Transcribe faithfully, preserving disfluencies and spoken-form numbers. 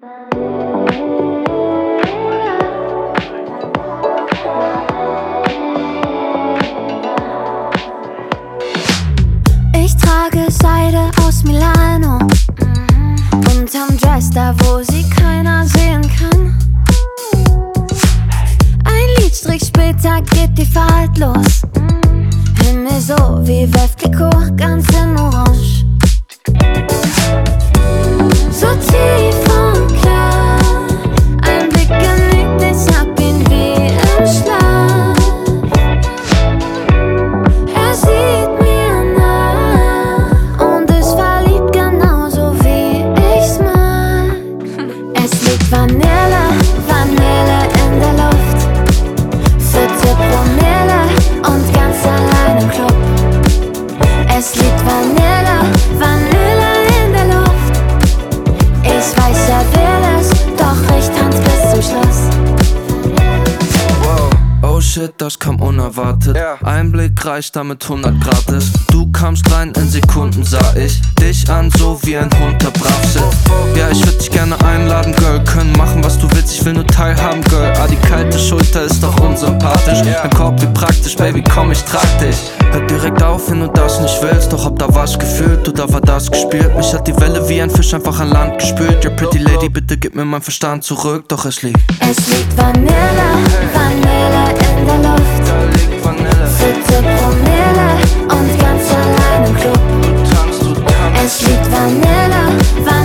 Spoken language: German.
Ich trage Seide aus Milano, unterm Dress, da wo sie keiner sehen kann. Ein Liedstrich später geht die Fahrt los. Himmel so wie Veuve Clicquot, ganz in Orange. So tief und klar, ein Blick genügt, ich hab ihn wie im Schlaf. Er sieht mir nach und ist verliebt, genauso wie ich's mag. Es liegt Vanille, Vanille in der Luft, vierte Promille und ganz allein im Club. Es liegt Vanille, Vanille in der Luft. Ich weiß, er will es, doch ich tanz bis zum Schluss. Wow, oh shit, das kam unerwartet. Yeah. Ein Blick reicht, damit hundert gratis. Du kamst rein, in Sekunden sah ich dich an, so wie ein Hund, der brav sitzt. Ja, ich würd dich gerne einladen, Girl. Können machen, was du willst, ich will nur teilhaben, Girl. Ah, die kalte Schulter ist doch unsympathisch. Ein Korb wie praktisch, Baby, komm, ich trag dich. Hör direkt auf, wenn du das nicht willst. Doch hab da was gefühlt, du, da war das gespielt. Mich hat die Welle wie ein Fisch einfach an Land gespült. Your pretty lady, bitte gib mir mein Verstand zurück. Doch es liegt Es liegt Vanille, Vanille in der Luft, vierte Promille und ganz allein im Club. Es liegt Vanille, Vanille